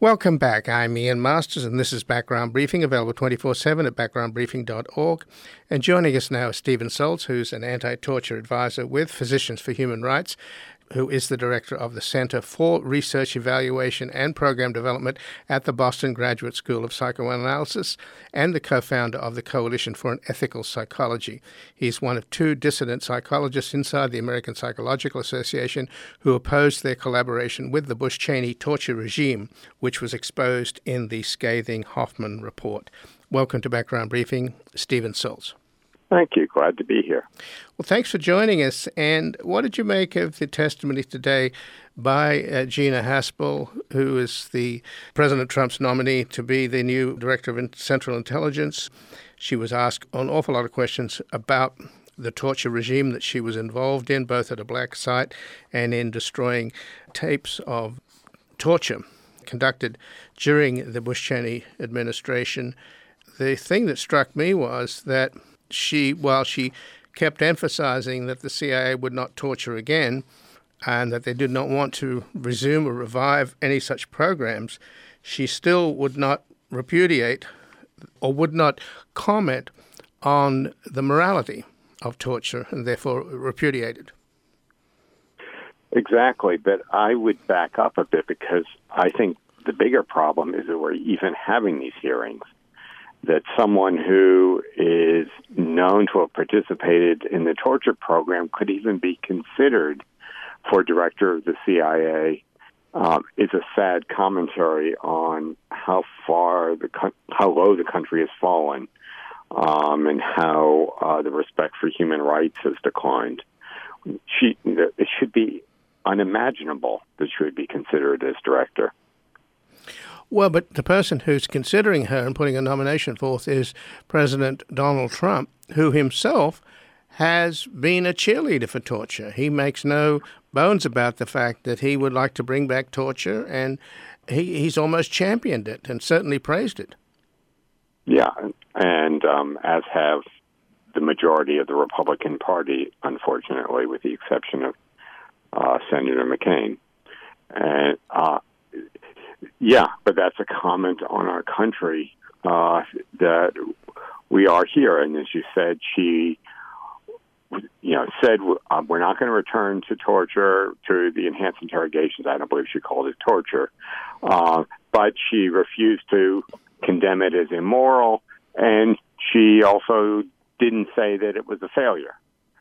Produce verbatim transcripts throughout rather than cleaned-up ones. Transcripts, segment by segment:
Welcome back. I'm Ian Masters, and this is Background Briefing, available twenty-four seven at background briefing dot org. And joining us now is Stephen Saltz, who's an anti-torture advisor with Physicians for Human Rights, who is the director of the Center for Research Evaluation and Program Development at the Boston Graduate School of Psychoanalysis and the co-founder of the Coalition for an Ethical Psychology. He's one of two dissident psychologists inside the American Psychological Association who opposed their collaboration with the Bush-Cheney torture regime, which was exposed in the scathing Hoffman Report. Welcome to Background Briefing, Stephen Saltz. Thank you. Glad to be here. Well, thanks for joining us. And what did you make of the testimony today by uh, Gina Haspel, who is the President Trump's nominee to be the new Director of Central Intelligence? She was asked an awful lot of questions about the torture regime that she was involved in, both at a black site and in destroying tapes of torture conducted during the Bush-Cheney administration. The thing that struck me was that She, while she kept emphasizing that the C I A would not torture again and that they did not want to resume or revive any such programs, she still would not repudiate or would not comment on the morality of torture and therefore repudiate it. Exactly, but I would back up a bit because I think the bigger problem is that we're even having these hearings. That someone who is known to have participated in the torture program could even be considered for director of the C I A um, is a sad commentary on how far the how low the country has fallen um, and how uh, the respect for human rights has declined. She, it should be unimaginable that she would be considered as director. Well, but the person who's considering her and putting a nomination forth is President Donald Trump, who himself has been a cheerleader for torture. He makes no bones about the fact that he would like to bring back torture, and he, he's almost championed it and certainly praised it. Yeah, and um, as have the majority of the Republican Party, unfortunately, with the exception of uh, Senator McCain. And uh Yeah, but that's a comment on our country uh, that we are here. And as you said, she, you know, said uh, we're not going to return to torture, to the enhanced interrogations. I don't believe she called it torture. Uh, but she refused to condemn it as immoral. And she also didn't say that it was a failure.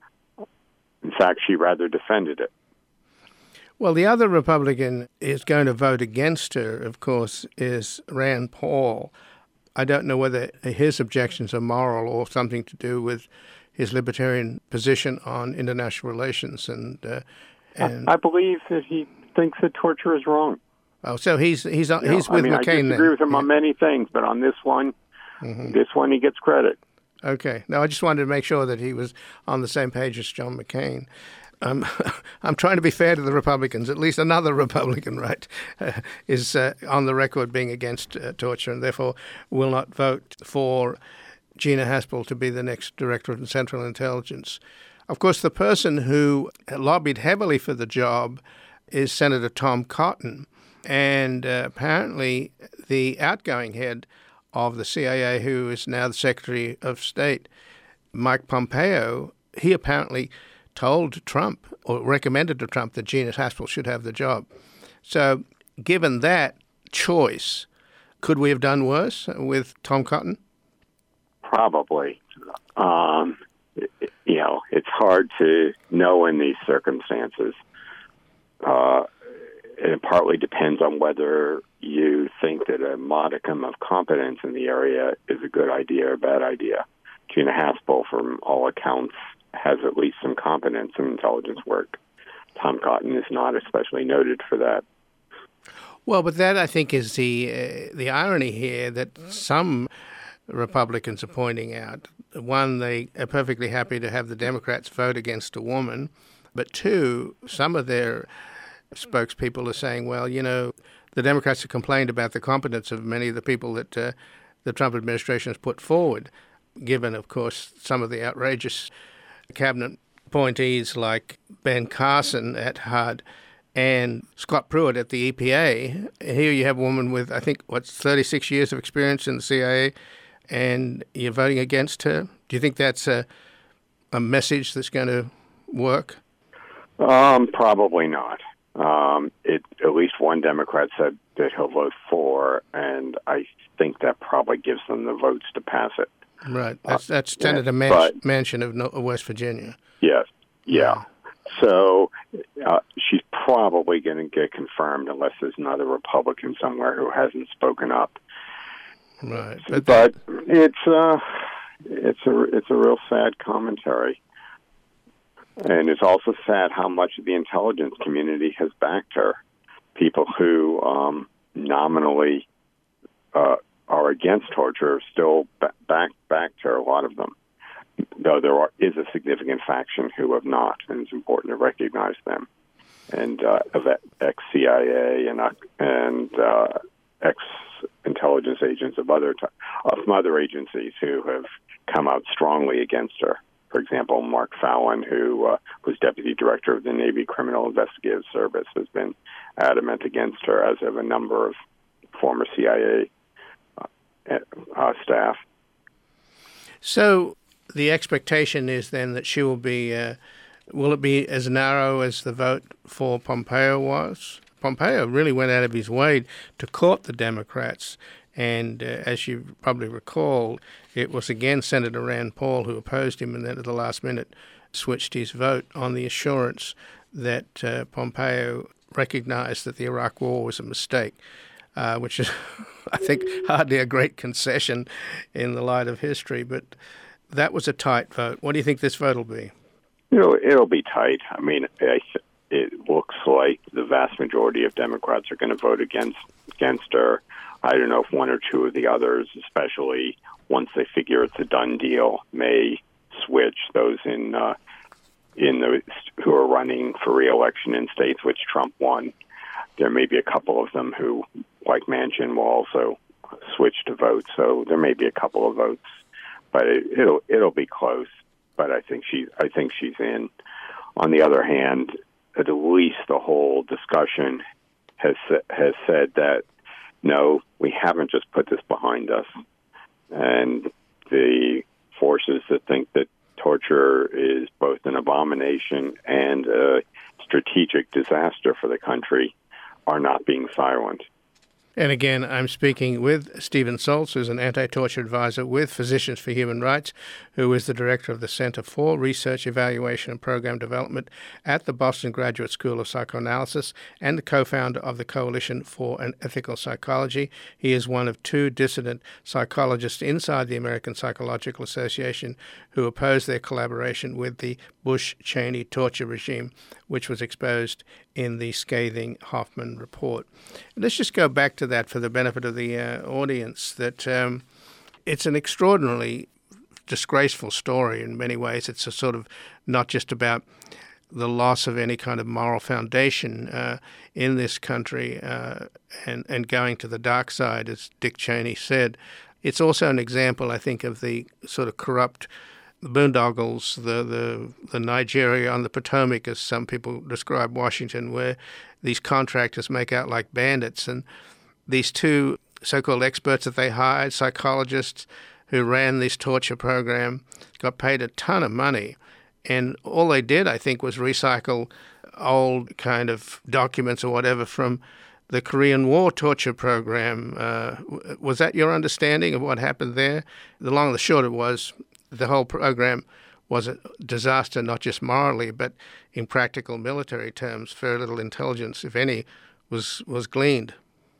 In fact, she rather defended it. Well, the other Republican is going to vote against her, of course, is Rand Paul. I don't know whether his objections are moral or something to do with his libertarian position on international relations. And, uh, and I believe that he thinks that torture is wrong. Oh, so he's he's he's you know, with I mean, McCain. I disagree then. with him yeah. on many things, but on this one, mm-hmm. this one he gets credit. Okay. No, I just wanted to make sure that he was on the same page as John McCain. Um, I'm trying to be fair to the Republicans. At least another Republican, right, uh, is uh, on the record being against uh, torture and therefore will not vote for Gina Haspel to be the next director of Central Intelligence. Of course, the person who lobbied heavily for the job is Senator Tom Cotton. And uh, apparently the outgoing head of the C I A, who is now the Secretary of State, Mike Pompeo, he apparently told Trump or recommended to Trump that Gina Haspel should have the job. So given that choice, could we have done worse with Tom Cotton? Probably. Um, you know, it's hard to know in these circumstances. Uh, it partly depends on whether you think that a modicum of competence in the area is a good idea or a bad idea. Gina Haspel, from all accounts, has at least some competence in intelligence work. Tom Cotton is not especially noted for that. Well, but that, I think, is the uh, the irony here that some Republicans are pointing out. One, they are perfectly happy to have the Democrats vote against a woman. But two, some of their spokespeople are saying, well, you know, the Democrats have complained about the competence of many of the people that uh, the Trump administration has put forward, given, of course, some of the outrageous cabinet appointees like Ben Carson at H U D and Scott Pruitt at the E P A. Here you have a woman with, I think, what's thirty-six years of experience in the C I A, and you're voting against her. Do you think that's a, a message that's going to work? Um, probably not. Um, it, at least one Democrat said that he'll vote for, and I think that probably gives them the votes to pass it. Right. That's that's uh, Senator yeah, Manch- but, Manchin of no- West Virginia. Yes. Yeah. So uh, she's probably going to get confirmed unless there's another Republican somewhere who hasn't spoken up. Right. But, but it's uh, it's a it's a real sad commentary. And it's also sad how much of the intelligence community has backed her. People who um, nominally uh, are against torture still back backed her, a lot of them. Though there are, is a significant faction who have not, and it's important to recognize them. And uh, ex-C I A and, uh, and uh, ex-intelligence agents of other t- of other agencies who have come out strongly against her. For example, Mark Fallon, who uh, was deputy director of the Navy Criminal Investigative Service, has been adamant against her, as have a number of former C I A uh, uh, staff. So the expectation is then that she will be, uh, will it be as narrow as the vote for Pompeo was? Pompeo really went out of his way to court the Democrats. And uh, as you probably recall, it was again Senator Rand Paul who opposed him, and then at the last minute switched his vote on the assurance that uh, Pompeo recognized that the Iraq War was a mistake, uh, which is, I think, hardly a great concession in the light of history. But that was a tight vote. What do you think this vote will be? You know, it'll be tight. I mean, it looks like the vast majority of Democrats are going to vote against against her. I don't know if one or two of the others, especially once they figure it's a done deal, may switch. Those in uh, in the who are running for re-election in states which Trump won. There may be a couple of them who, like Manchin, will also switch to vote. So there may be a couple of votes, but it, it'll it'll be close. But I think she I think she's in. On the other hand, at least the whole discussion has has said that, no, we haven't just put this behind us. And the forces that think that torture is both an abomination and a strategic disaster for the country are not being silent. And again, I'm speaking with Stephen Saltz, who's an anti-torture advisor with Physicians for Human Rights, who is the director of the Center for Research, Evaluation, and Program Development at the Boston Graduate School of Psychoanalysis and the co-founder of the Coalition for an Ethical Psychology. He is one of two dissident psychologists inside the American Psychological Association who opposed their collaboration with the Bush-Cheney torture regime, which was exposed in the scathing Hoffman report. Let's just go back to that for the benefit of the uh, audience, that um, it's an extraordinarily disgraceful story in many ways. It's a sort of not just about the loss of any kind of moral foundation uh, in this country uh, and, and going to the dark side, as Dick Cheney said. It's also an example, I think, of the sort of corrupt the boondoggles, the, the the Nigeria on the Potomac, as some people describe Washington, where these contractors make out like bandits. And these two so-called experts that they hired, psychologists who ran this torture program, got paid a ton of money. And all they did, I think, was recycle old kind of documents or whatever from the Korean War torture program. Uh, was that your understanding of what happened there? The long and the short of it was, the whole program was a disaster, not just morally, but in practical military terms. Very little intelligence, if any, was was gleaned.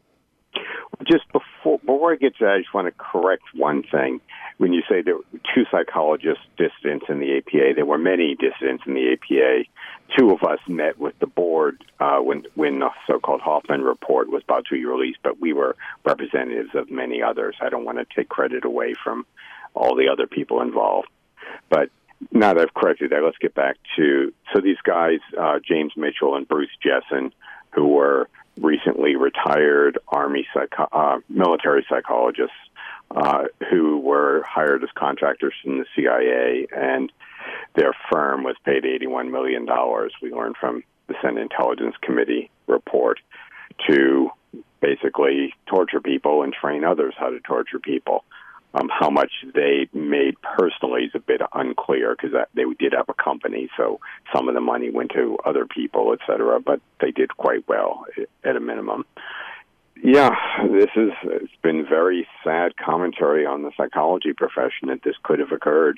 Just before, before I get to that, I just want to correct one thing. When you say there were two psychologists, dissidents in the A P A, there were many dissidents in the A P A. Two of us met with the board uh, when, when the so-called Hoffman report was about to be released, but we were representatives of many others. I don't want to take credit away from all the other people involved. But now that I've corrected that, let's get back to, so these guys, uh, James Mitchell and Bruce Jessen, who were recently retired Army psycho- uh, military psychologists uh, who were hired as contractors from the C I A, and their firm was paid eighty-one million dollars. We learned from the Senate Intelligence Committee report to basically torture people and train others how to torture people. Um, how much they made personally is a bit unclear because they did have a company, so some of the money went to other people, et cetera, but they did quite well at a minimum. Yeah, this is, it's been very sad commentary on the psychology profession that this could have occurred.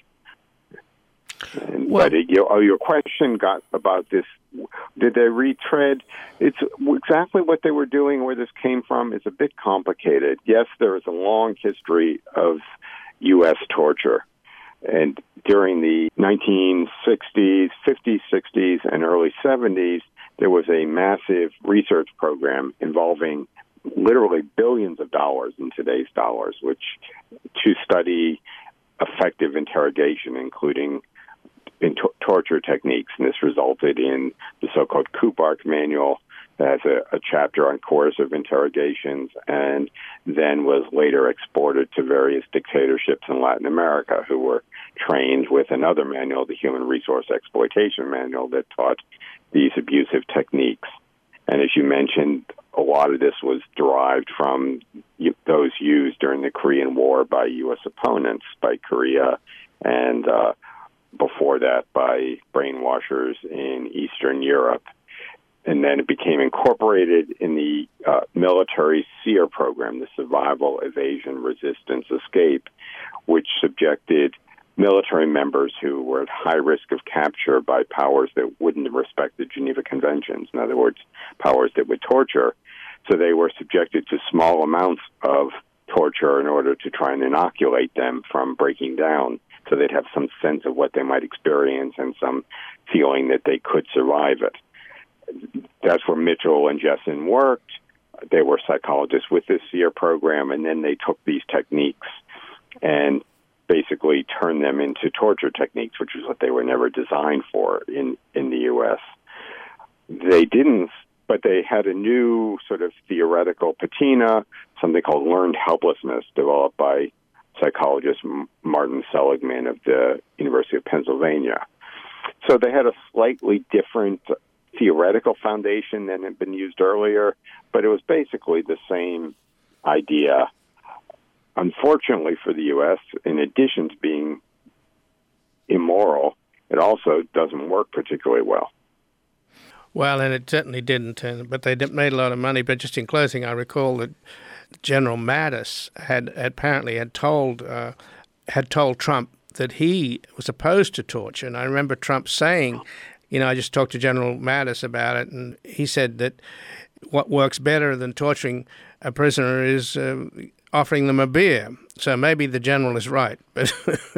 And, well, but it, you, oh, your question got about this. Did they retread? It's exactly what they were doing, where this came from, is a bit complicated. Yes, there is a long history of U S torture. And during the nineteen sixties, fifties, sixties, and early seventies, there was a massive research program involving literally billions of dollars in today's dollars, which to study effective interrogation, including in to- torture techniques, and this resulted in the so-called Kubark Manual that has a, a chapter on coercive interrogations, and then was later exported to various dictatorships in Latin America who were trained with another manual, the Human Resource Exploitation Manual, that taught these abusive techniques. And as you mentioned, a lot of this was derived from those used during the Korean War by U S opponents, by Korea, and uh, before that by brainwashers in Eastern Europe. And then it became incorporated in the uh, military SEER program, the Survival, Evasion, Resistance, Escape, which subjected military members who were at high risk of capture by powers that wouldn't respect the Geneva Conventions, in other words, powers that would torture. So they were subjected to small amounts of torture in order to try and inoculate them from breaking down, so they'd have some sense of what they might experience and some feeling that they could survive it. That's where Mitchell and Jessen worked. They were psychologists with this SEER program, and then they took these techniques and basically turned them into torture techniques, which is what they were never designed for in, in the U S. They didn't, but they had a new sort of theoretical patina, something called learned helplessness, developed by psychologist Martin Seligman of the University of Pennsylvania. So they had a slightly different theoretical foundation than had been used earlier, but it was basically the same idea. Unfortunately for the U S, in addition to being immoral, it also doesn't work particularly well. Well, and it certainly didn't, but they made a lot of money. But just in closing, I recall that General Mattis had apparently had told uh, had told Trump that he was opposed to torture. And I remember Trump saying, you know, I just talked to General Mattis about it, and he said that what works better than torturing a prisoner is uh, offering them a beer. So maybe the general is right, but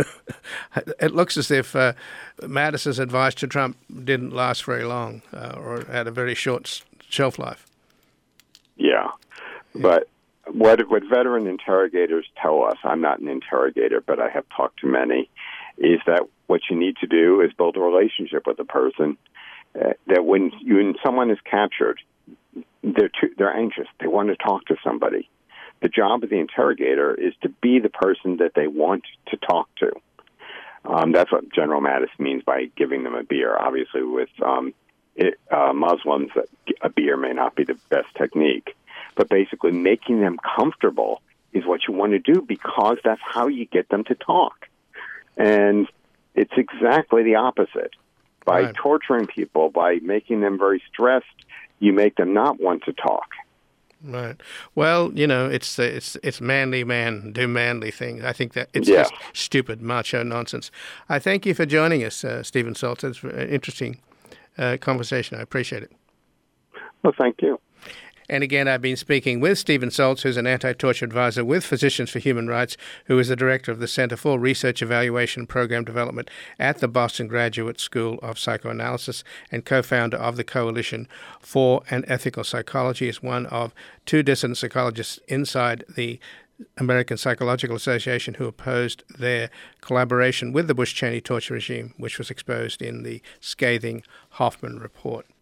it looks as if uh, Mattis's advice to Trump didn't last very long, uh, or had a very short shelf life. Yeah, yeah. But what what veteran interrogators tell us, I'm not an interrogator, but I have talked to many, is that what you need to do is build a relationship with a person. Uh, that when you when someone is captured, they're too, they're anxious. They want to talk to somebody. The job of the interrogator is to be the person that they want to talk to. Um, that's what General Mattis means by giving them a beer. Obviously, with um, it, uh, Muslims, a beer may not be the best technique. But basically, making them comfortable is what you want to do, because that's how you get them to talk. And it's exactly the opposite. By right. torturing people, by making them very stressed, you make them not want to talk. Right. Well, you know, it's it's it's manly man do manly things. I think that it's yeah. just stupid macho nonsense. I thank you for joining us, uh, Stephen Saltz. It's an interesting uh, conversation. I appreciate it. Well, thank you. And again, I've been speaking with Stephen Saltz, who's an anti-torture advisor with Physicians for Human Rights, who is the director of the Center for Research Evaluation and Program Development at the Boston Graduate School of Psychoanalysis, and co-founder of the Coalition for an Ethical Psychology, is one of two dissident psychologists inside the American Psychological Association who opposed their collaboration with the Bush-Cheney torture regime, which was exposed in the scathing Hoffman Report.